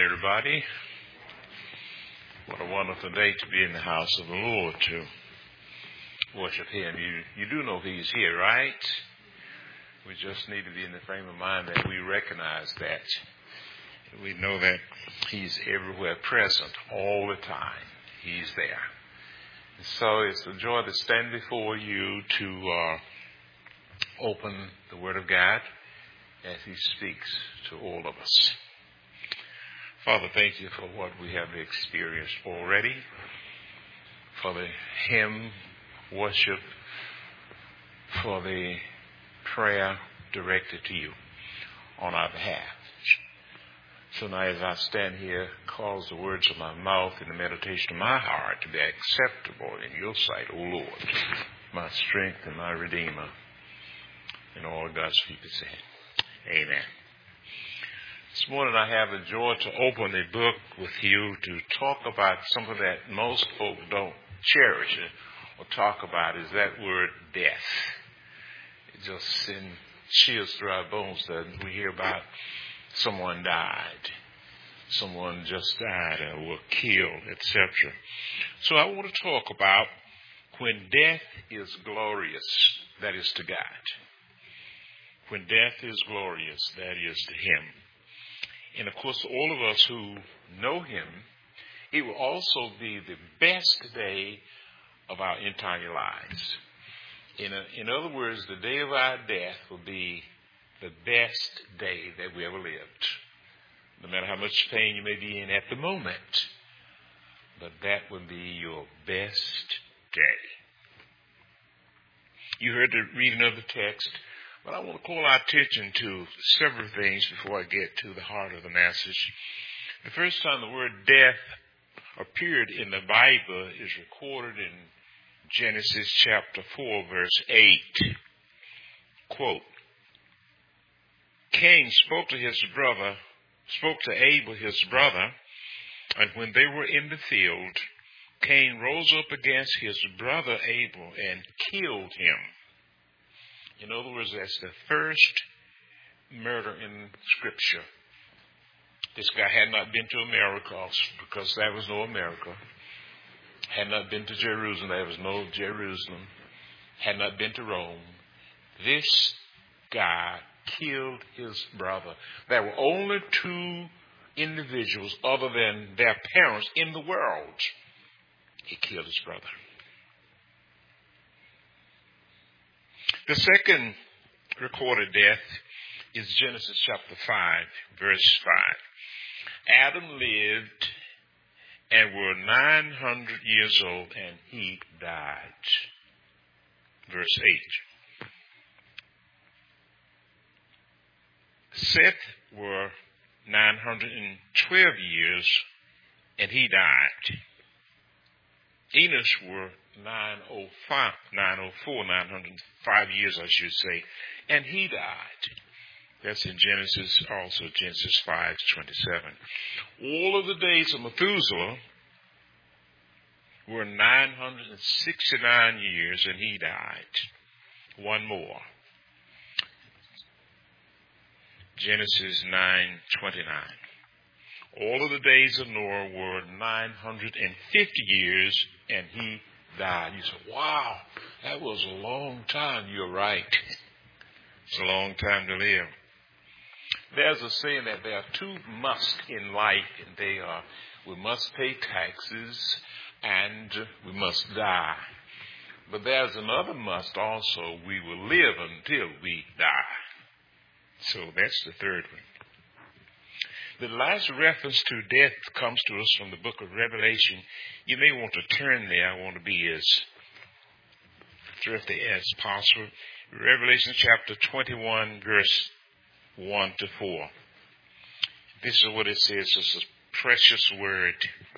everybody. What a wonderful day to be in the house of the Lord to worship Him. You do know He's here, right? We just need to be in the frame of mind that we recognize that. We know that He's everywhere present all the time. He's there. And so it's a joy to stand before you to open the Word of God as He speaks to all of us. Father, thank you for what we have experienced already, for the hymn, worship, for the prayer directed to you on our behalf. So now as I stand here, cause the words of my mouth and the meditation of my heart to be acceptable in your sight, O Lord, my strength and my Redeemer. And all God's people say, Amen. This morning I have the joy to open a book with you to talk about something that most folk don't cherish or talk about, is that word death. It just sends chills through our bones that we hear about someone died, someone just died or were killed, etc. So I want to talk about when death is glorious, that is to God. When death is glorious, that is to Him. And of course, all of us who know Him, it will also be the best day of our entire lives. In other words, the day of our death will be the best day that we ever lived. No matter how much pain you may be in at the moment, but that will be your best day. You heard the reading of the text. But I want to call our attention to several things before I get to the heart of the message. The first time the word death appeared in the Bible is recorded in Genesis chapter 4, verse 8. Quote, Cain spoke to Abel his brother, and when they were in the field, Cain rose up against his brother Abel and killed him. In other words, that's the first murder in Scripture. This guy had not been to America because there was no America. Had not been to Jerusalem. There was no Jerusalem. Had not been to Rome. This guy killed his brother. There were only two individuals other than their parents in the world. He killed his brother. The second recorded death is Genesis chapter 5, verse 5. Adam lived and were 900 years old, and he died. Verse 8. Seth were 912 years, and he died. Enosh were 905 years, I should say, and he died. That's in Genesis, also Genesis 5:27. All of the days of Methuselah were 969 years, and he died. One more. Genesis 9:29. All of the days of Noah were 950 years, and he died. You say, wow, that was a long time. You're right. It's a long time to live. There's a saying that there are two musts in life, and they are, we must pay taxes and we must die. But there's another must also, we will live until we die. So that's the third one. The last reference to death comes to us from the book of Revelation. You may want to turn there. I want to be as thrifty as possible. Revelation chapter 21, verse 1 to 4. This is what it says. It's a precious word.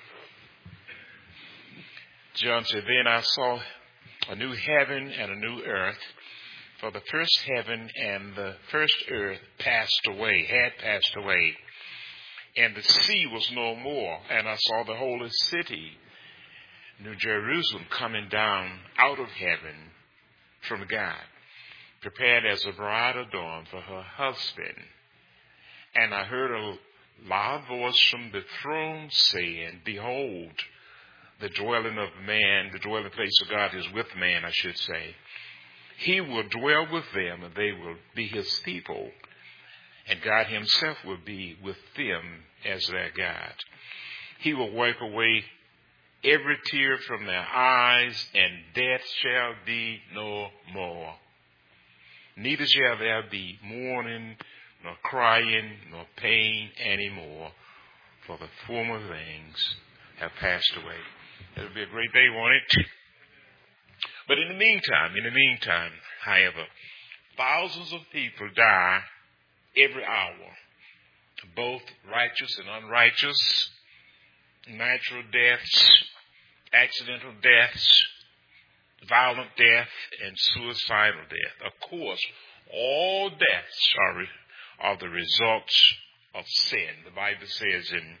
John said, Then I saw a new heaven and a new earth. For the first heaven and the first earth had passed away. And the sea was no more. And I saw the holy city, New Jerusalem, coming down out of heaven from God, prepared as a bride adorned for her husband. And I heard a loud voice from the throne saying, Behold, the dwelling of man, the dwelling place of God is with man, I should say. He will dwell with them, and they will be his people. And God himself will be with them as their God. He will wipe away every tear from their eyes, and death shall be no more. Neither shall there be mourning, nor crying, nor pain anymore, for the former things have passed away. It'll be a great day, won't it? But in the meantime, however, thousands of people die every hour, both righteous and unrighteous, natural deaths, accidental deaths, violent death, and suicidal death. Of course, all deaths are the results of sin. The Bible says in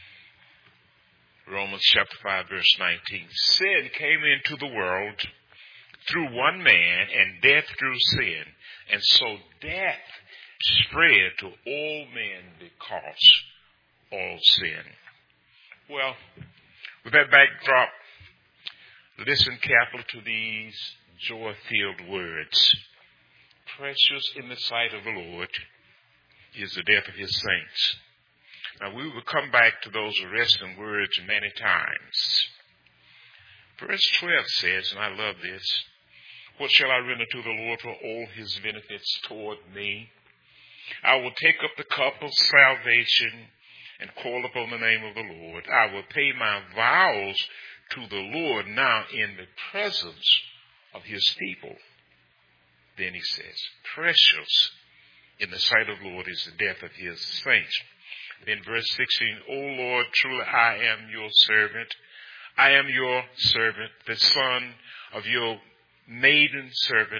Romans chapter 5, verse 19, sin came into the world through one man, and death through sin. And so death spread to all men because all sin. Well, with that backdrop, listen carefully to these joy-filled words. Precious in the sight of the Lord is the death of his saints. Now, we will come back to those arresting words many times. Verse 12 says, and I love this, what shall I render to the Lord for all his benefits toward me? I will take up the cup of salvation and call upon the name of the Lord. I will pay my vows to the Lord now in the presence of his people. Then he says, precious in the sight of the Lord is the death of his saints. Then verse 16, O Lord, truly I am your servant. I am your servant, the son of your maiden servant.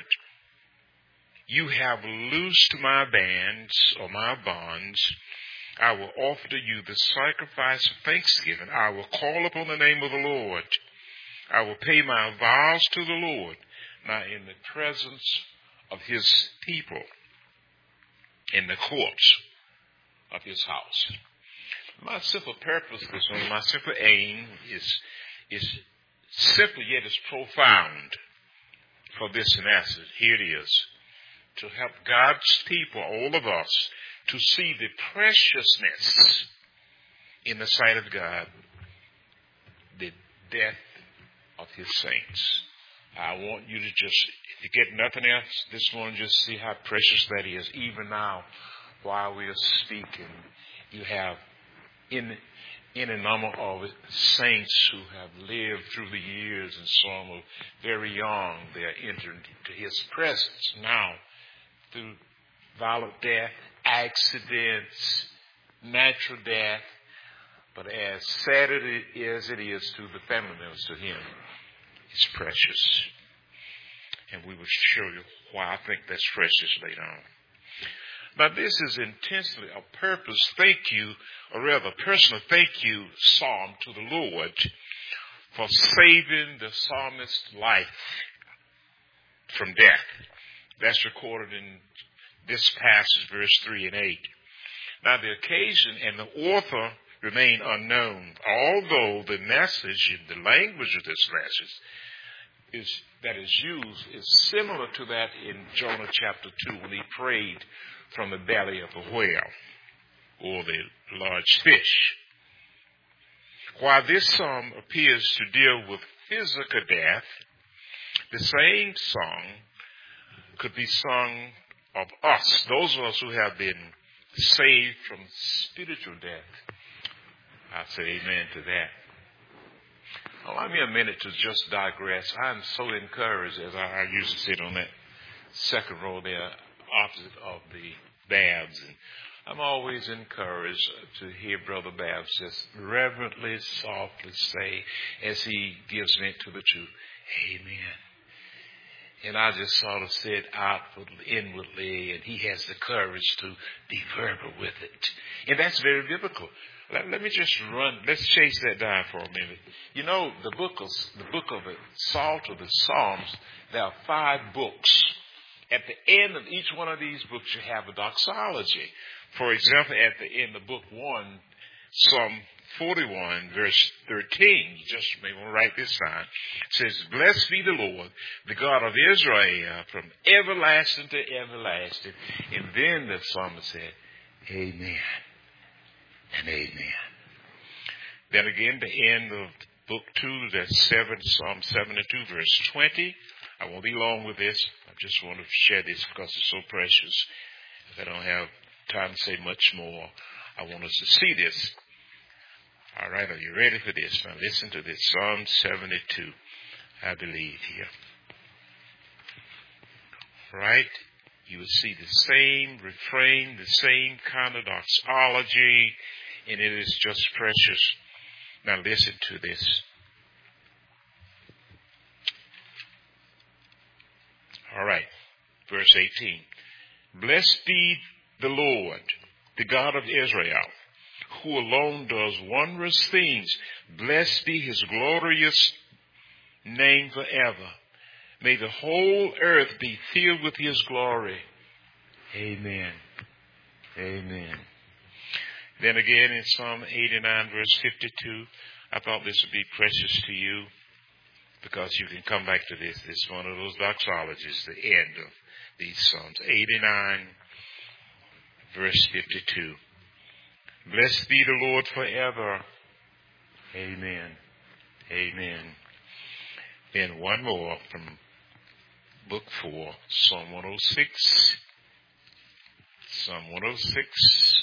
You have loosed my bands or my bonds. I will offer to you the sacrifice of thanksgiving. I will call upon the name of the Lord. I will pay my vows to the Lord, now in the presence of his people, in the courts of his house. My simple purpose this morning, my simple aim is simple yet is profound for this message. Here it is. To help God's people, all of us, to see the preciousness in the sight of God, the death of his saints. I want you to just, if you get nothing else this morning, just see how precious that is. Even now, while we are speaking, you have in a number of saints who have lived through the years, and some are very young. They are entering into his presence now through violent death, accidents, natural death. But as sad as it is to the family members, to him, it's precious. And we will show you why I think that's precious later on. Now, this is intensely a purpose thank you, or rather personal thank you psalm to the Lord for saving the psalmist's life from death. That's recorded in this passage, verse 3 and 8. Now, the occasion and the author remain unknown, although the message and the language of this message that is used is similar to that in Jonah chapter 2 when he prayed from the belly of a whale or the large fish. While this psalm appears to deal with physical death, the same song could be sung of us, those of us who have been saved from spiritual death. I say amen to that. Allow me a minute to just digress. I'm so encouraged, as I used to sit on that second row there, opposite of the Babs. And I'm always encouraged to hear Brother Babs just reverently, softly say, as he gives vent to the truth, amen. And I just sort of said outwardly, inwardly, and he has the courage to be verbal with it. And that's very biblical. Let me just let's chase that down for a minute. You know, the book of the Psalms or the Psalms, there are 5 books. At the end of each one of these books, you have a doxology. For example, at the end of book 1, Psalm 41, verse 13, you just may want to write this down. It says, "Blessed be the Lord, the God of Israel, from everlasting to everlasting." And then the psalmist said, "Amen and amen." Then again, the end of book 2, that's Psalm 72, verse 20. I won't be long with this. I just want to share this because it's so precious. If I don't have time to say much more, I want us to see this. All right, are you ready for this? Now listen to this. Psalm 72, I believe here. Right? You will see the same refrain, the same kind of doxology, and it is just precious. Now listen to this. All right, verse 18. "Blessed be the Lord, the God of Israel, who alone does wondrous things. Blessed be his glorious name forever. May the whole earth be filled with his glory." Amen. Amen. Then again in Psalm 89, verse 52, I thought this would be precious to you because you can come back to this. This is one of those doxologies, the end of these Psalms. 89, verse 52. "Blessed be the Lord forever." Amen. Amen. Then one more from book 4, Psalm 106. Psalm 106,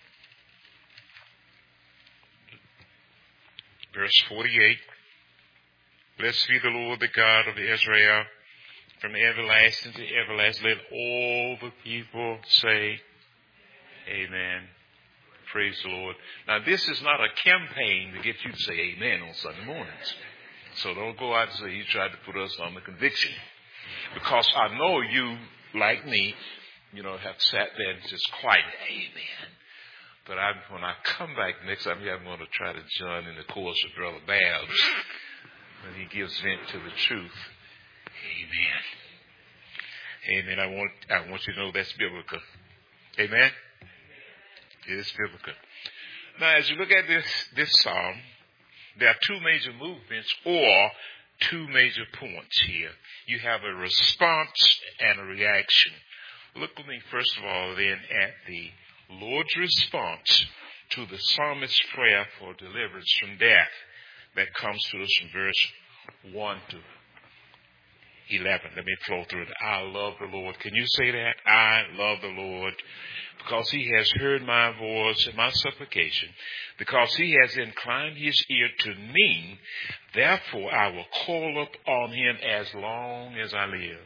verse 48. "Blessed be the Lord, the God of Israel, from everlasting to everlasting." Let all the people say, Amen. Praise the Lord. Now, this is not a campaign to get you to say amen on Sunday mornings. So don't go out and say you tried to put us on the conviction. Because I know you, like me, have sat there and just quiet, amen. But when I come back next time, I'm going to try to join in the chorus with Brother Babs when he gives vent to the truth. Amen. Amen. I want you to know that's biblical. Amen. It is biblical. Now, as you look at this psalm, there are two major movements or two major points here. You have a response and a reaction. Look with me, first of all, then at the Lord's response to the psalmist's prayer for deliverance from death that comes to us from verse 1 to 11. Let me flow through it. "I love the Lord." Can you say that? I love the Lord because he has heard my voice and my supplication, because he has inclined his ear to me. Therefore, I will call up on him as long as I live.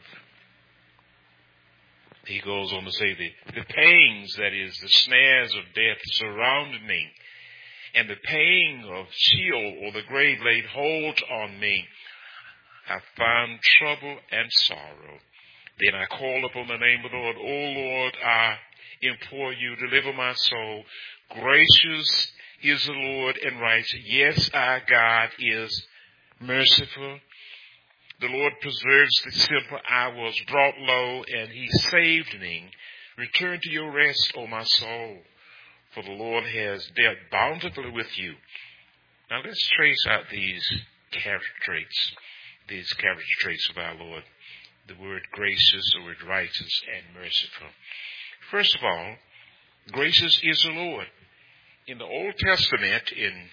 He goes on to say the pangs, that is, the snares of death surrounded me, and the pain of Sheol or the grave laid hold on me. I found trouble and sorrow. Then I called upon the name of the Lord. "O Lord, I implore you, deliver my soul. Gracious is the Lord and righteous. Yes, our God is merciful. The Lord preserves the simple. I was brought low, and he saved me. Return to your rest, O my soul, for the Lord has dealt bountifully with you." Now let's trace out these character traits of our Lord. The word gracious, the word righteous, and merciful. First of all, gracious is the Lord. In the Old Testament, in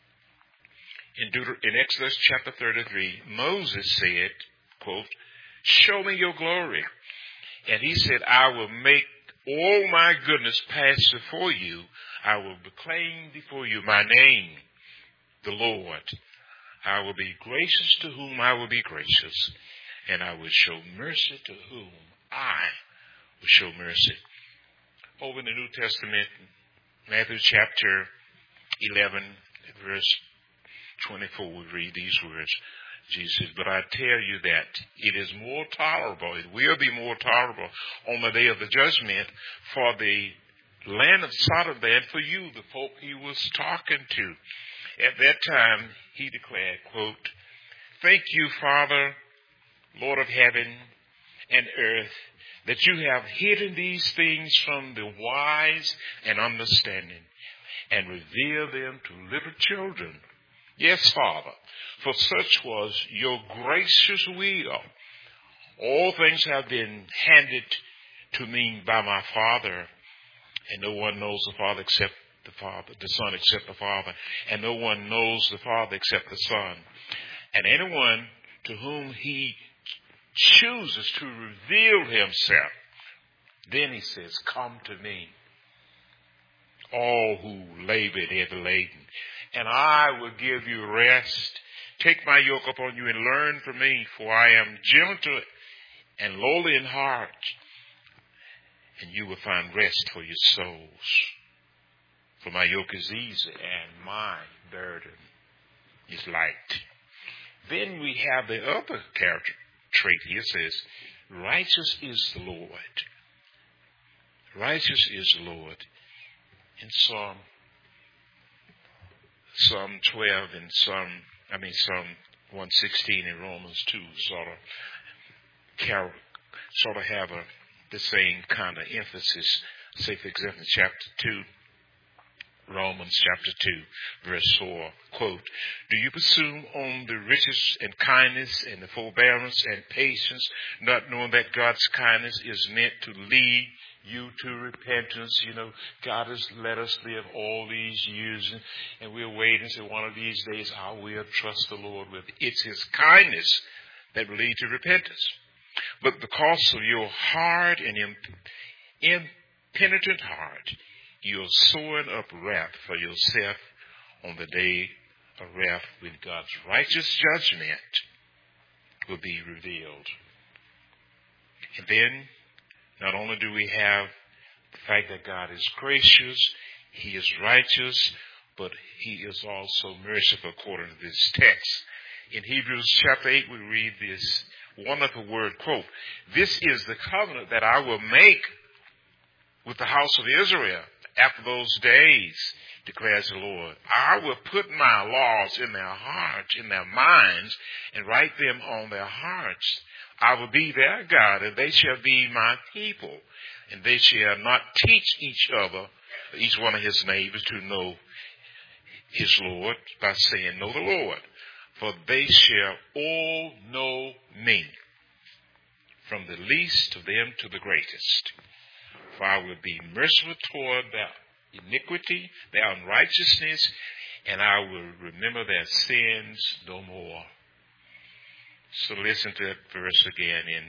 Exodus chapter 33, Moses said, quote, "Show me your glory." And he said, "I will make all my goodness pass before you. I will proclaim before you my name, the Lord. I will be gracious to whom I will be gracious, and I will show mercy to whom I will show mercy." Over in the New Testament, Matthew chapter 11, verse 24, we read these words. Jesus says, "But I tell you that it is more tolerable, it will be more tolerable on the day of the judgment for the land of Sodom than for you," the folk he was talking to. At that time, he declared, quote, "Thank you, Father, Lord of heaven and earth, that you have hidden these things from the wise and understanding and revealed them to little children. Yes, Father, for such was your gracious will. All things have been handed to me by my Father, and no one knows the Father except the Father, the Son except the Father, and no one knows the Father except the Son. And anyone to whom he chooses to reveal himself, then he says, come to me, all who labor and heavy laden, and I will give you rest. Take my yoke upon you and learn from me, for I am gentle and lowly in heart, and you will find rest for your souls. For my yoke is easy and my burden is light. Then we have the other character trait here. It says, righteous is the Lord. Righteous is the Lord. In Psalm 12 and Psalm 116 and Romans 2 sort of have the same kind of emphasis. Say, for example, chapter 2, Romans chapter 2, verse 4, quote, do you presume on the riches and kindness and the forbearance and patience, not knowing that God's kindness is meant to lead you to repentance? You know, God has let us live all these years, and we're waiting to one of these days I will trust the Lord with. It's His kindness that will lead to repentance. But because of your hard and impenitent heart, you're storing up wrath for yourself on the day of wrath when God's righteous judgment will be revealed. And then, not only do we have the fact that God is gracious, He is righteous, but He is also merciful according to this text. In Hebrews chapter 8, we read this wonderful word, quote, this is the covenant that I will make with the house of Israel after those days, declares the Lord. I will put my laws in their hearts, in their minds, and write them on their hearts. I will be their God, and they shall be my people. And they shall not teach each other, each one of his neighbors, to know his Lord by saying, know the Lord. For they shall all know me, from the least of them to the greatest. For I will be merciful toward their iniquity, their unrighteousness, and I will remember their sins no more. So listen to that verse again in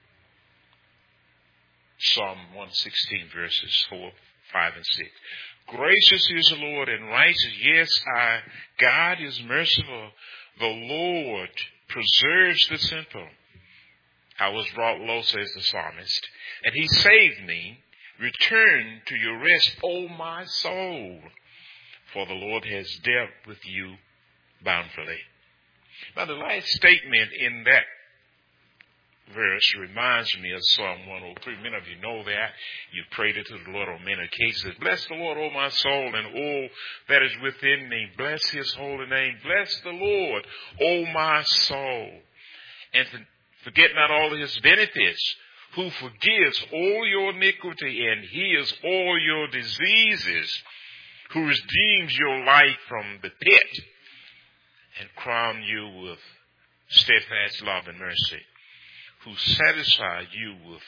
Psalm 116, verses 4, 5, and 6. Gracious is the Lord and righteous. Yes, God is merciful. The Lord preserves the simple. I was brought low, says the psalmist, and He saved me. Return to your rest, O my soul, for the Lord has dealt with you bountifully. Now, the last statement in that verse reminds me of Psalm 103. Many of you know that. You've prayed it to the Lord on many occasions. Bless the Lord, O my soul, and all that is within me. Bless His holy name. Bless the Lord, O my soul. And forget not all of His benefits, who forgives all your iniquity and heals all your diseases, who redeems your life from the pit and crown you with steadfast love and mercy, who satisfies you with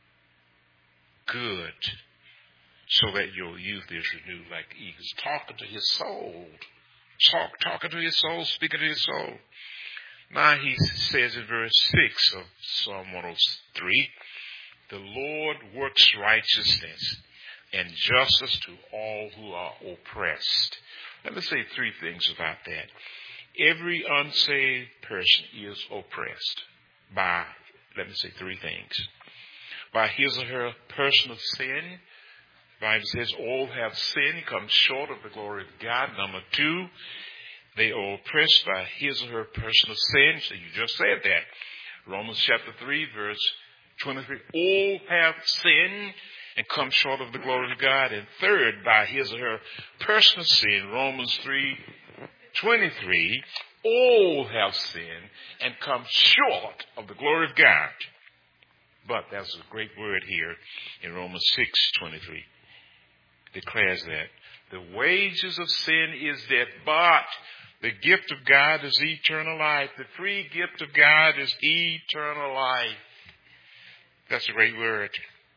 good so that your youth is renewed like eagles. Talking to his soul. Talking to his soul, speaking to his soul. Now he says in verse 6 of Psalm 103, the Lord works righteousness and justice to all who are oppressed. Let me say three things about that. Every unsaved person is oppressed by, let me say three things. By his or her personal sin. The Bible says all have sinned, come short of the glory of God. Number two, they are oppressed by his or her personal sin. So you just said that. Romans chapter 3, verse 23. All have sinned and come short of the glory of God. And third, by his or her personal sin. Romans 3:23. All have sinned and come short of the glory of God. But there's a great word here in Romans 6:23. Declares that the wages of sin is death, but the gift of God is eternal life. The free gift of God is eternal life. That's a great word.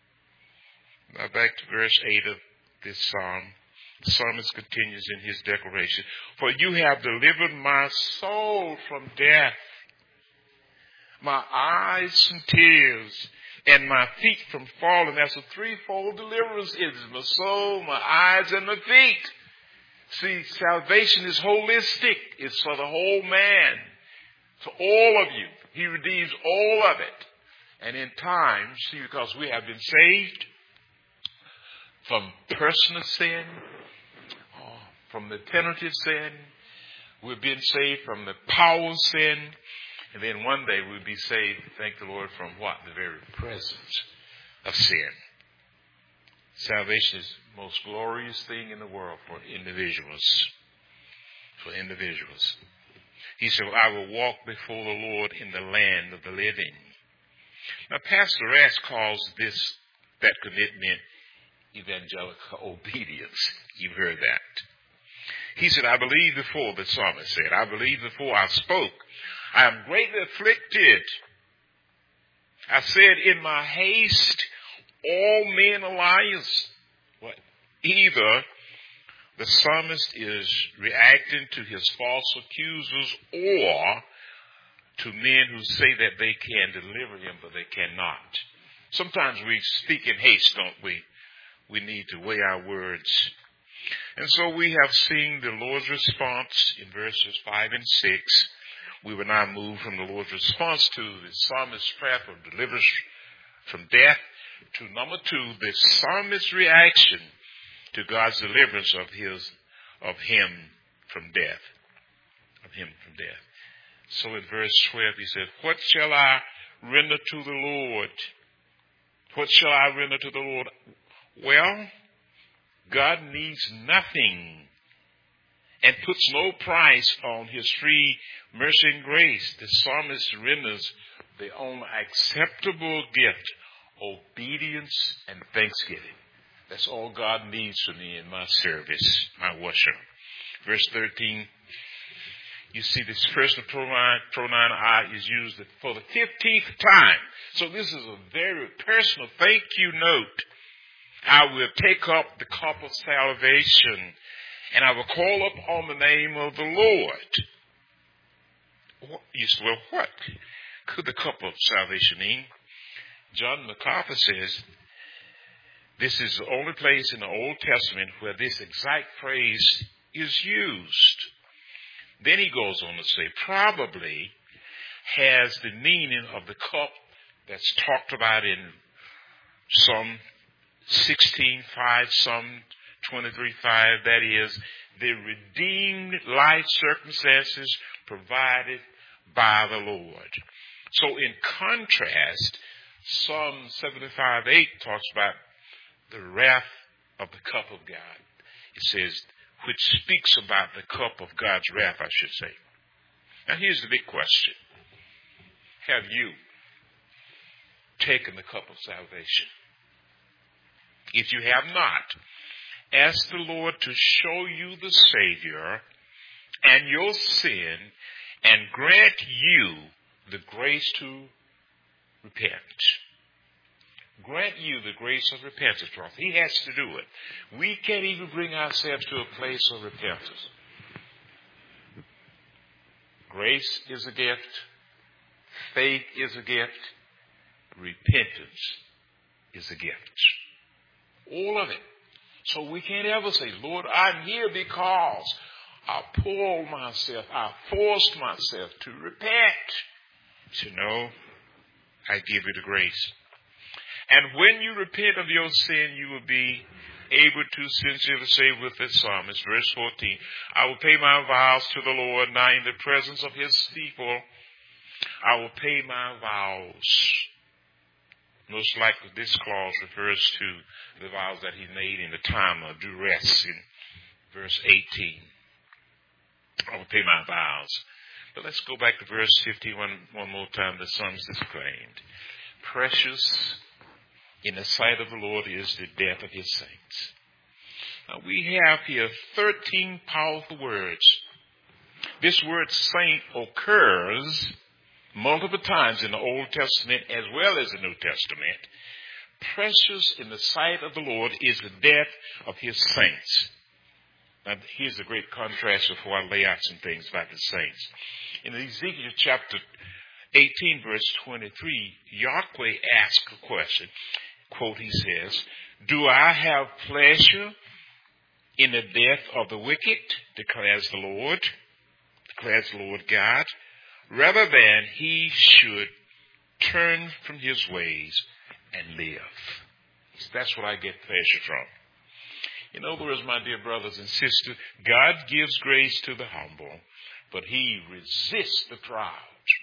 Now back to verse 8 of this psalm. The psalmist continues in his declaration. For you have delivered my soul from death, my eyes from tears, and my feet from falling. That's a threefold deliverance. It is my soul, my eyes, and my feet. See, salvation is holistic. It's for the whole man. For all of you. He redeems all of it. And in time, see, because we have been saved from personal sin, from the penalty of sin, we've been saved from the power of sin, and then one day we'll be saved, thank the Lord, from what? The very presence of sin. Salvation is the most glorious thing in the world for individuals. For individuals. He said, I will walk before the Lord in the land of the living. Now, Pastor Rass calls that commitment evangelical obedience. You've heard that. He said, I believe before, the psalmist said, I believe before I spoke. I am greatly afflicted. I said in my haste, all men are liars. What? Either the psalmist is reacting to his false accusers or to men who say that they can deliver him, but they cannot. Sometimes we speak in haste, don't we? We need to weigh our words. And so we have seen the Lord's response in verses 5 and 6. We will now move from the Lord's response to the psalmist's prayer for deliverance from death to number 2, the psalmist's reaction to God's deliverance of him from death. Of him from death. So in verse 12 he said, what shall I render to the Lord? What shall I render to the Lord? Well, God needs nothing and puts no price on his free mercy and grace. The psalmist renders the only acceptable gift, obedience and thanksgiving. That's all God needs from me in my service, my worship. Verse 13, you see this personal pronoun I is used for the 15th time. So this is a very personal thank you note. I will take up the cup of salvation, and I will call up on the name of the Lord. You say, well, what could the cup of salvation mean? John MacArthur says, this is the only place in the Old Testament where this exact phrase is used. Then he goes on to say, probably has the meaning of the cup that's talked about in Psalm 16:5, Psalm 23:5, that is, the redeemed life circumstances provided by the Lord. So in contrast, Psalm 75:8 talks about the wrath of the cup of God. It says, which speaks about the cup of God's wrath, I should say. Now here's the big question. Have you taken the cup of salvation? If you have not, ask the Lord to show you the Savior and your sin and grant you the grace to repent. Grant you the grace of repentance, for he has to do it. We can't even bring ourselves to a place of repentance. Grace is a gift. Faith is a gift. Repentance is a gift. All of it. So we can't ever say, Lord, I'm here because I pulled myself, I forced myself to repent. So no, I give you the grace. And when you repent of your sin, you will be able to sincerely say with the psalmist, verse 14, I will pay my vows to the Lord now in the presence of his people. I will pay my vows. Most likely this clause refers to the vows that he made in the time of duress in verse 18. I will pay my vows. But let's go back to verse 15 one more time. The psalmist exclaimed, Precious in the sight of the Lord is the death of his saints. Now we have here 13 powerful words. This word saint occurs multiple times in the Old Testament as well as the New Testament. Precious in the sight of the Lord is the death of his saints. Now, here's a great contrast before I lay out some things about the saints. In Ezekiel chapter 18, verse 23, Yahweh asks a question. Quote, he says, "Do I have pleasure in the death of the wicked, declares the Lord God, rather than he should turn from his ways and live." That's what I get pleasure from. In other words, my dear brothers and sisters, God gives grace to the humble, but he resists the proud,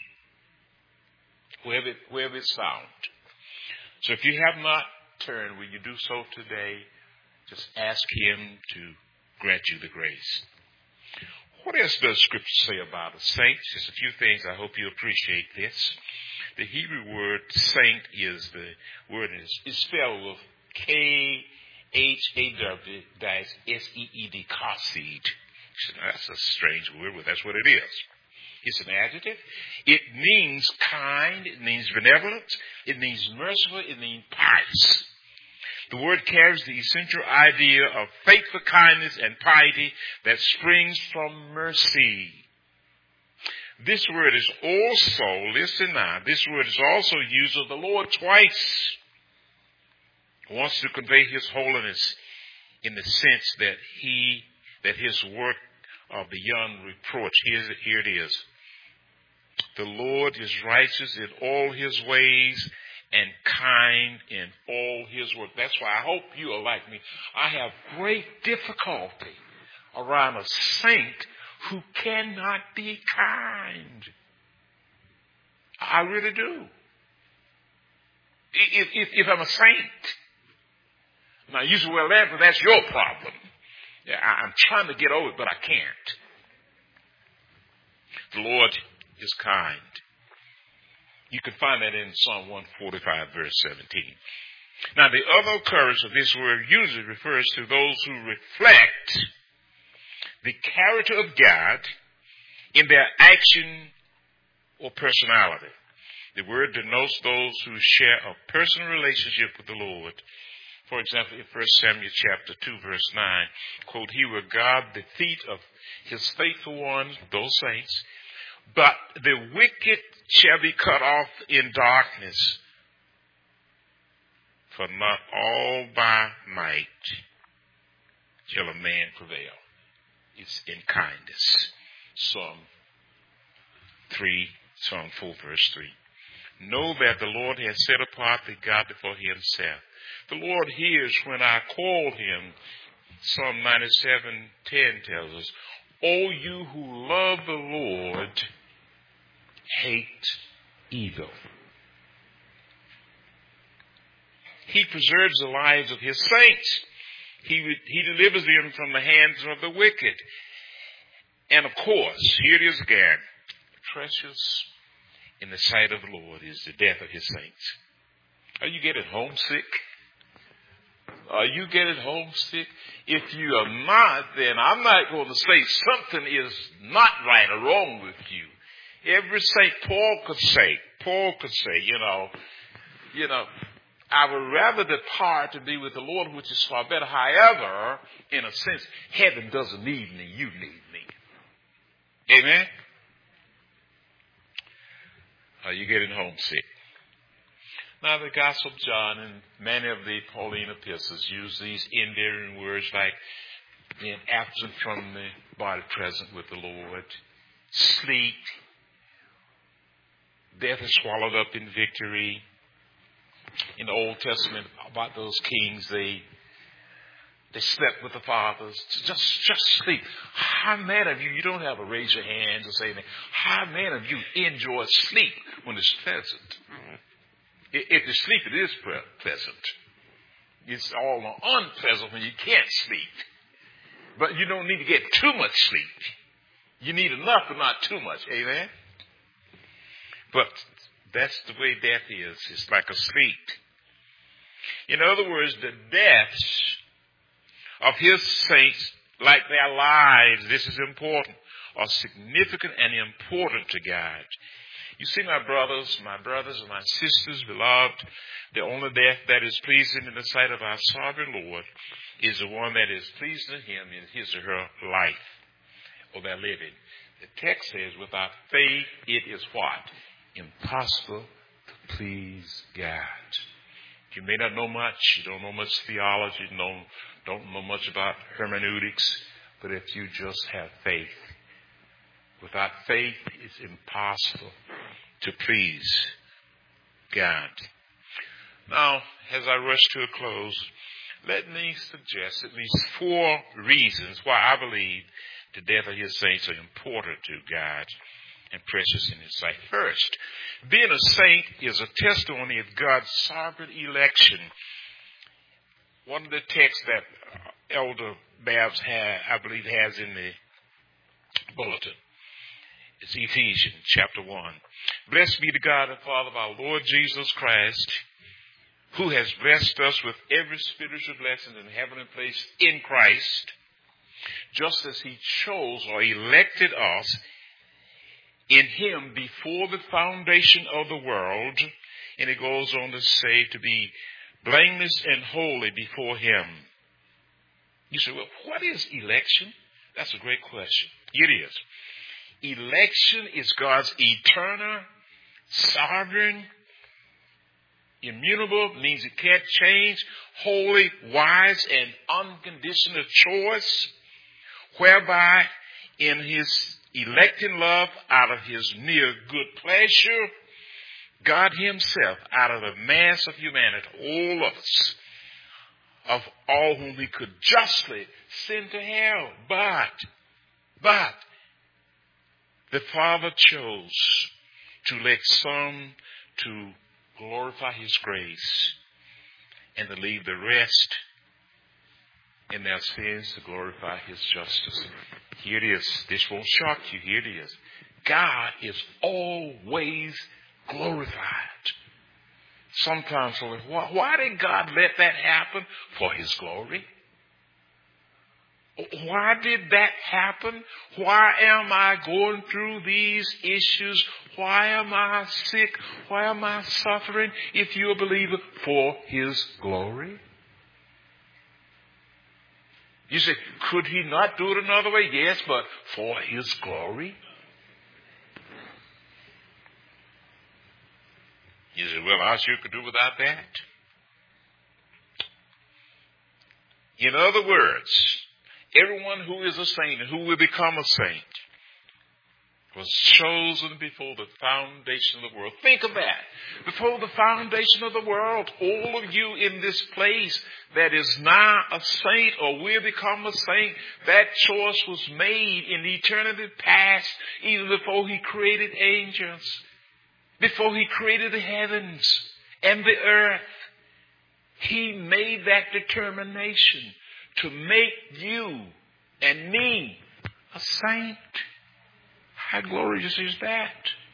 wherever it's found. So if you have not turned, will you do so today? Just ask him to grant you the grace. What else does Scripture say about a saint? Just a few things. I hope you appreciate this. The Hebrew word saint is spelled with K-H-A-W, that's S-E-E-D, Chesed. That's a strange word, but that's what it is. It's an adjective. It means kind. It means benevolent. It means merciful. It means pious. The word carries the essential idea of faithful kindness and piety that springs from mercy. This word is also, listen now, this word is also used of the Lord twice. Once to convey his holiness in the sense that his work of beyond reproach. Here it is. The Lord is righteous in all his ways and kind in all his work. That's why I hope you are like me. I have great difficulty around a saint who cannot be kind. I really do. If I'm a saint. Now you say, well, that's your problem. Yeah, I'm trying to get over it, but I can't. The Lord is kind. You can find that in Psalm 145, verse 17. Now, the other occurrence of this word usually refers to those who reflect the character of God in their action or personality. The word denotes those who share a personal relationship with the Lord. For example, in 1 Samuel chapter 2, verse 9, quote, "He will guard the feet of his faithful ones," those saints, "but the wicked shall be cut off in darkness. For not all by might shall a man prevail." It's in kindness. Psalm 4, verse 3. "Know that the Lord has set apart the godly for himself. The Lord hears when I call him." Psalm 97:10 tells us, "O you who love the Lord, hate evil." He preserves the lives of his saints. He delivers them from the hands of the wicked. And of course, here it is again. Precious in the sight of the Lord is the death of his saints. Are you getting homesick? Are you getting homesick? If you are not, then I'm not going to say something is not right or wrong with you. Every saint Paul could say, I would rather depart to be with the Lord, which is far better. However, in a sense, heaven doesn't need me. You need me. Amen? Are you getting homesick? Now, the Gospel of John and many of the Pauline epistles use these endearing words like being absent from the body, present with the Lord, sleep, death is swallowed up in victory. In the Old Testament, about those kings, they slept with the fathers. Just sleep. How many of you don't have to raise your hands or say anything. How many of you enjoy sleep when it's pleasant? If you sleep, it is pleasant. It's all unpleasant when you can't sleep. But you don't need to get too much sleep. You need enough, but not too much. Amen? But That's the way death is. It's like a sleep. In other words, the deaths of his saints, like their lives, this is important, are significant and important to God. You see, my brothers and my sisters, beloved, the only death that is pleasing in the sight of our sovereign Lord is the one that is pleasing to him in his or her life or their living. The text says, without faith, it is what? Impossible to please God. You may not know much. You don't know much theology. Don't know much about hermeneutics. But if you just have faith, without faith, it's impossible to please God. Now, as I rush to a close, let me suggest at least 4 reasons why I believe the death of his saints are important to God and precious in his sight. First, being a saint is a testimony of God's sovereign election. One of the texts that Elder Babs I believe has in the bulletin is Ephesians chapter 1. Blessed be the God and Father of our Lord Jesus Christ, who has blessed us with every spiritual blessing in heavenly place in Christ, just as he chose or elected us in him before the foundation of the world. And it goes on to say to be blameless and holy before him. You say, well, what is election? That's a great question. It is. Election is God's eternal, sovereign, immutable, means it can't change, holy, wise, and unconditional choice, whereby in his electing love, out of his near good pleasure, God himself, out of the mass of humanity, all of us, of all whom he could justly send to hell. But the Father chose to let some to glorify his grace and to leave the rest in their sins to glorify his justice. Here it is. This won't shock you. Here it is. God is always glorified. Sometimes, why did God let that happen? For his glory. Why did that happen? Why am I going through these issues? Why am I sick? Why am I suffering? If you're a believer, for his glory. You say, could he not do it another way? Yes, but for his glory. You say, well, I sure could do without that. In other words, everyone who is a saint and who will become a saint was chosen before the foundation of the world. Think of that. Before the foundation of the world, all of you in this place that is now a saint or will become a saint, that choice was made in eternity past, even before he created angels, before he created the heavens and the earth. He made that determination to make you and me a saint. How glorious is that?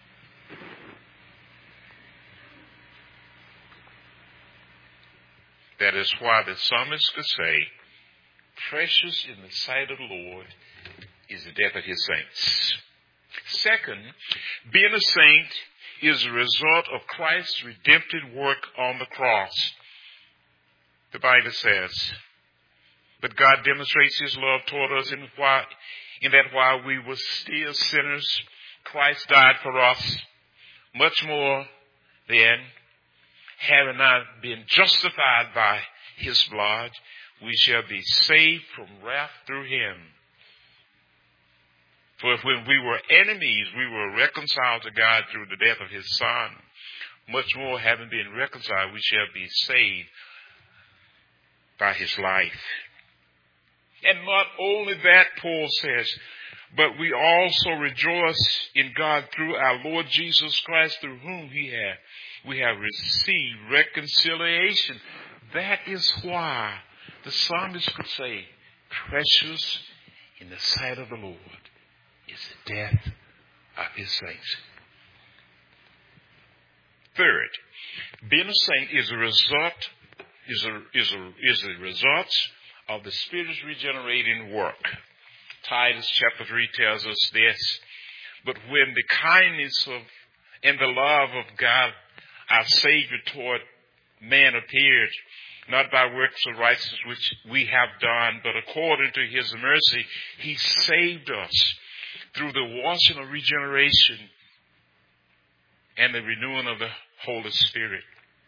That is why the psalmist could say, precious in the sight of the Lord is the death of his saints. Second, being a saint is a result of Christ's redemptive work on the cross. The Bible says, but God demonstrates his love toward us in that while we were still sinners, Christ died for us. Much more then, having not been justified by his blood, we shall be saved from wrath through him. For if when we were enemies, we were reconciled to God through the death of his Son, much more having been reconciled, we shall be saved by his life. And not only that, Paul says, but we also rejoice in God through our Lord Jesus Christ, through whom we have received reconciliation. That is why the psalmist could say, precious in the sight of the Lord is the death of his saints. Third, being a saint is a result of the Spirit's regenerating work. Titus chapter 3 tells us this. But when the kindness of and the love of God, our Savior, toward man appeared, not by works of righteousness which we have done, but according to his mercy, he saved us through the washing of regeneration and the renewing of the Holy Spirit,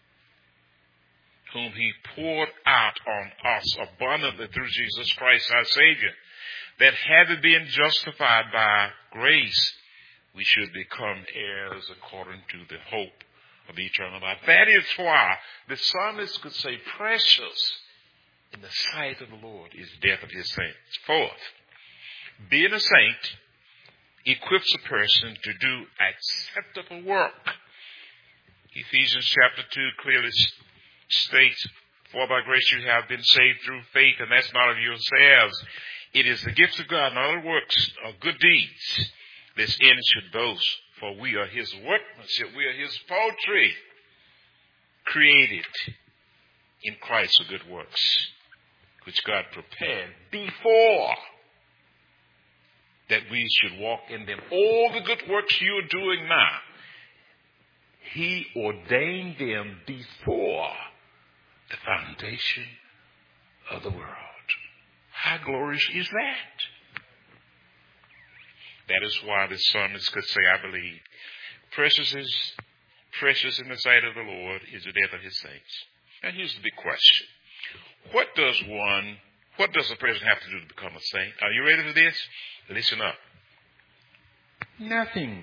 whom he poured out on us abundantly through Jesus Christ our Savior, that having been justified by grace, we should become heirs according to the hope of the eternal life. That is why the psalmist could say, precious in the sight of the Lord is the death of his saints. Fourth, being a saint equips a person to do acceptable work. Ephesians chapter 2 clearly states, for by grace you have been saved through faith, and that's not of yourselves. It is the gift of God, not of works of good deeds. This end should boast, for we are his workmanship. We are his poetry, created in Christ for good works, which God prepared before that we should walk in them. All the good works you're doing now, he ordained them before the foundation of the world. How glorious is that? That is why the psalmist could say, I believe, precious in the sight of the Lord is the death of his saints. Now here's the big question. What does a person have to do to become a saint? Are you ready for this? Listen up. Nothing.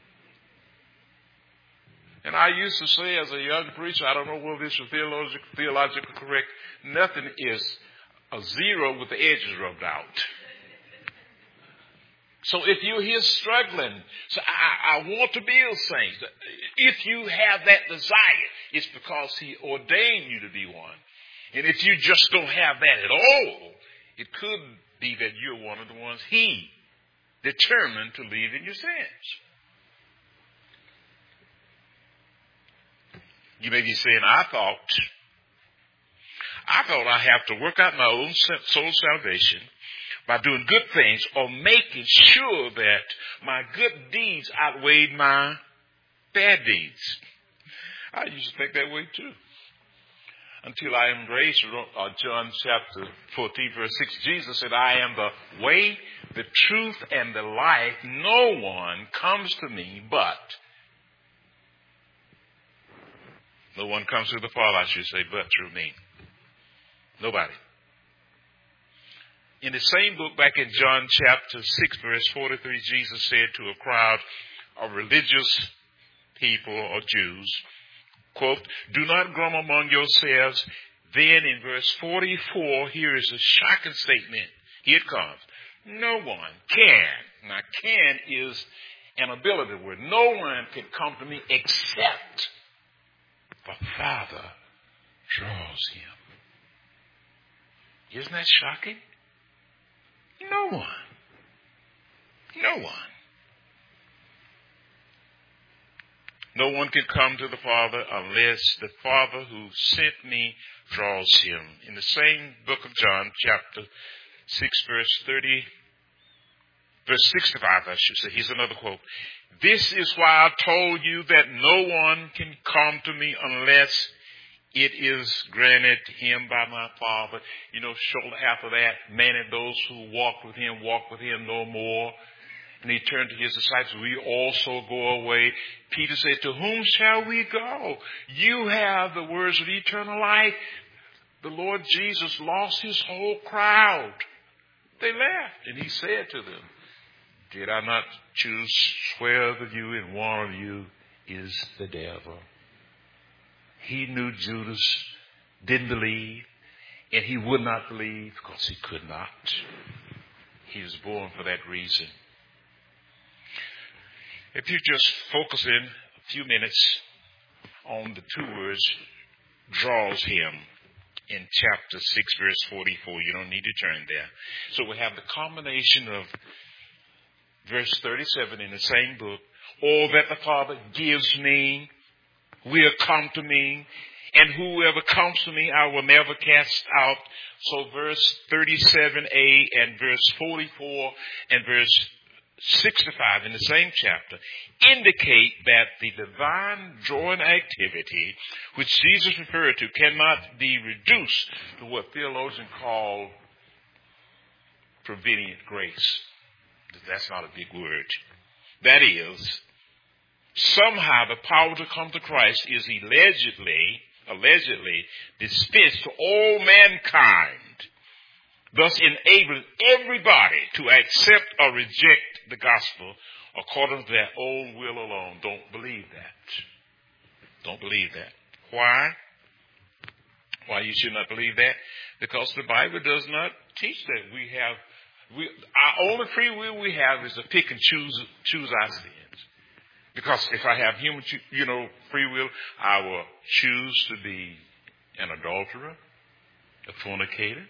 And I used to say as a young preacher, I don't know whether this is theologically correct, nothing is a zero with the edges rubbed out. So if you're here struggling, so I want to be a saint. If you have that desire, it's because he ordained you to be one. And if you just don't have that at all, it could be that you're one of the ones he determined to leave in your sins. You may be saying, I thought I have to work out my own soul salvation by doing good things or making sure that my good deeds outweighed my bad deeds. I used to think that way too. Until I embraced John chapter 14, verse 6. Jesus said, I am the way, the truth, and the life. No one comes to me but. No one comes to the Father, I should say, but through me. Nobody. In the same book, back in John chapter 6, verse 43, Jesus said to a crowd of religious people or Jews, quote, do not grumble among yourselves. Then in verse 44, here is a shocking statement. Here it comes. No one can. Now, can is an ability word. No one can come to me except the Father draws him. Isn't that shocking? No one. No one. No one can come to the Father unless the Father who sent me draws him. In the same book of John, chapter 6, verse 65, I should say. Here's another quote. This is why I told you that no one can come to me unless it is granted him by my Father. You know, shortly after that, many of those who walked with him no more. And he turned to his disciples, we also go away. Peter said, to whom shall we go? You have the words of eternal life. The Lord Jesus lost his whole crowd. They left. And he said to them, did I not choose 12 of you, and one of you is the devil? He knew Judas didn't believe, and he would not believe because he could not. He was born for that reason. If you just focus in a few minutes on the two words, draws him, in chapter 6, verse 44. You don't need to turn there. So we have the combination of verse 37 in the same book. All that the Father gives me will come to me, and whoever comes to me I will never cast out. So verse 37a and verse 44 and verse 65 in the same chapter indicate that the divine drawing activity which Jesus referred to cannot be reduced to what theologians call prevenient grace. That's not a big word. That is, somehow the power to come to Christ is allegedly dispensed to all mankind, thus enabling everybody to accept or reject the gospel according to their own will alone. Don't believe that. Don't believe that. Why? Why you should not believe that? Because the Bible does not teach that. Our only free will we have is to pick and choose our sins. Because if I have human, free will, I will choose to be an adulterer, a fornicator,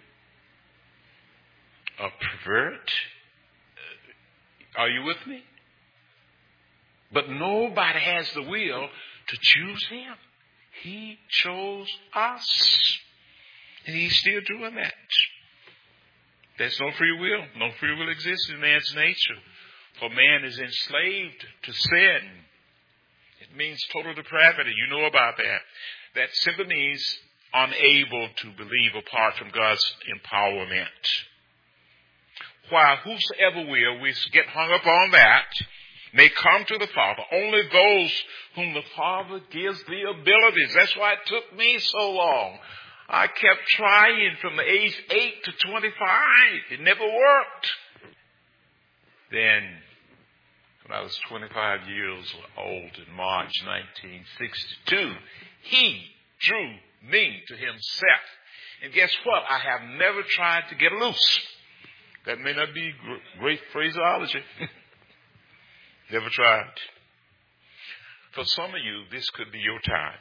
a pervert. Are you with me? But nobody has the will to choose him. He chose us. And he's still doing that. There's no free will. No free will exists in man's nature. For man is enslaved to sin. It means total depravity. You know about that. That simply means unable to believe apart from God's empowerment. While whosoever will, we get hung up on that, may come to the Father. Only those whom the Father gives the abilities. That's why it took me so long. I kept trying from the age 8 to 25. It never worked. Then, when I was 25 years old in March 1962, he drew me to himself. And guess what? I have never tried to get loose. That may not be great phraseology. Never tried. For some of you, this could be your time.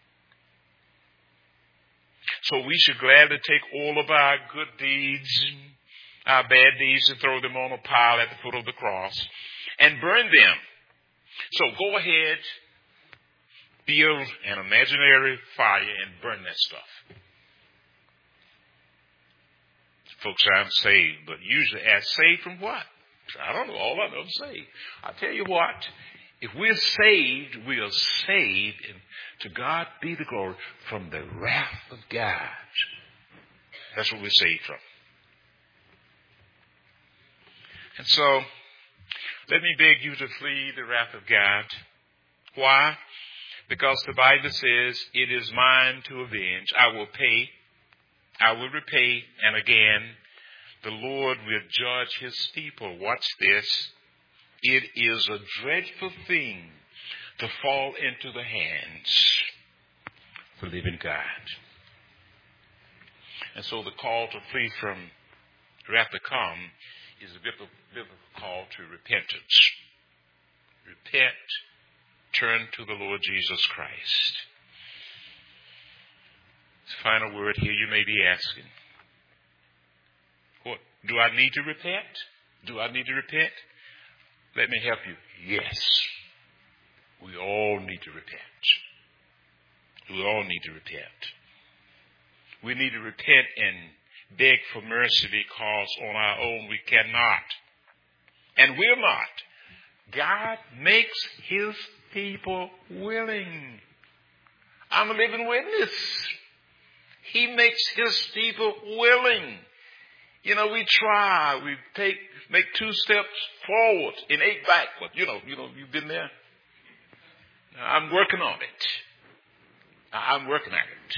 So we should gladly take all of our good deeds, our bad deeds, and throw them on a pile at the foot of the cross and burn them. So go ahead, build an imaginary fire and burn that stuff. Folks, I'm saved, but usually ask, saved from what? I don't know. All I know is saved. I tell you what, if we're saved, we are saved, and to God be the glory, from the wrath of God. That's what we're saved from. And so, let me beg you to flee the wrath of God. Why? Because the Bible says, it is mine to avenge. I will pay. I will repay. And again, the Lord will judge his people. Watch this. It is a dreadful thing to fall into the hands of the living God. And so the call to flee from wrath to come is a biblical call to repentance. Repent, turn to the Lord Jesus Christ. Final word here, you may be asking, what, do I need to repent? Do I need to repent? Let me help you. Yes. We all need to repent. We all need to repent. We need to repent and beg for mercy because on our own we cannot. And we're not. God makes his people willing. I'm a living witness. He makes his people willing. You know, we try, we make 2 steps forward and 8 backward. You know, you've been there. I'm working on it. I'm working at it.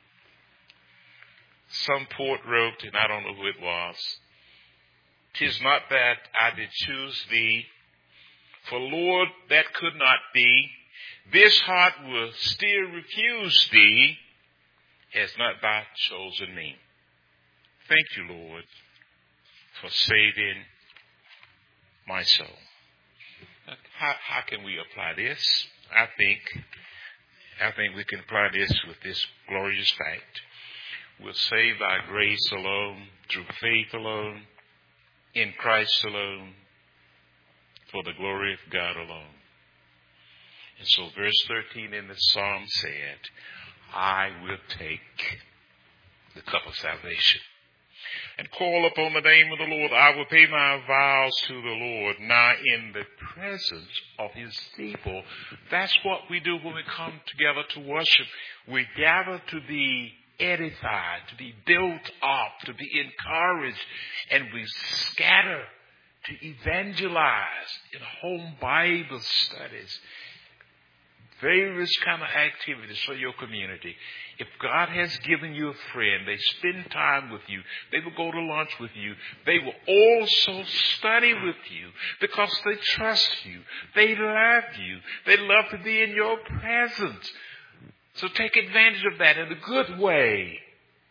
Some poet wrote, and I don't know who it was, "'Tis not that I did choose thee, for Lord, that could not be. This heart will still refuse thee, has not thou chosen me." Thank you, Lord, for saving my soul. How can we apply this? I think we can apply this with this glorious fact. We're saved by grace alone, through faith alone, in Christ alone, for the glory of God alone. And so verse 13 in the psalm said, I will take the cup of salvation and call upon the name of the Lord. I will pay my vows to the Lord. Now in the presence of his people, that's what we do when we come together to worship. We gather to be edified, to be built up, to be encouraged, and we scatter to evangelize in home Bible studies, various kind of activities for your community. If God has given you a friend, they spend time with you, they will go to lunch with you, they will also study with you because they trust you, they love you, they love to be in your presence. So take advantage of that in a good way.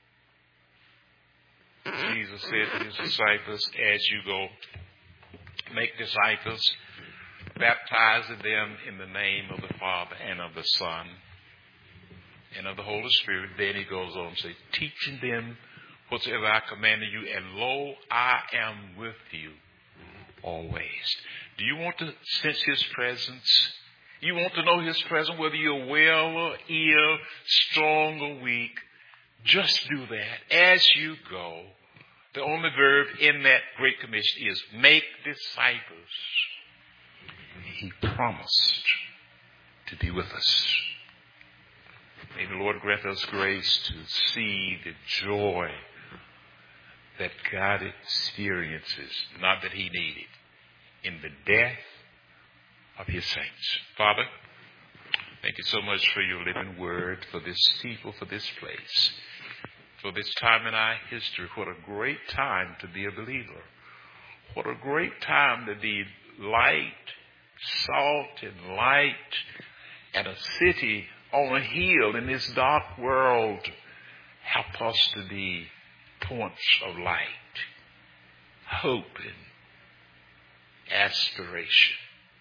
Jesus said to his disciples, as you go, make disciples, baptizing them in the name of the Father and of the Son and of the Holy Spirit. Then he goes on to say, teaching them whatsoever I commanded you, and lo, I am with you always. Do you want to sense his presence? You want to know his presence, whether you're well or ill, strong or weak. Just do that as you go. The only verb in that Great Commission is make disciples. He promised to be with us. May the Lord grant us grace to see the joy that God experiences, not that he needed, in the death of his saints. Father, thank you so much for your living word, for this people, for this place, for this time in our history. What a great time to be a believer. What a great time to be light, salt and light, and a city on a hill in this dark world. Help us to be points of light, hope, and aspiration.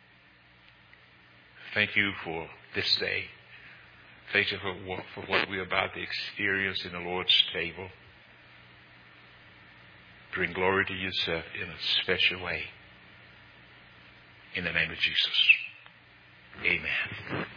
Thank you for this day. Thank you for what we're about to experience in the Lord's table. Bring glory to yourself in a special way. In the name of Jesus. Amen.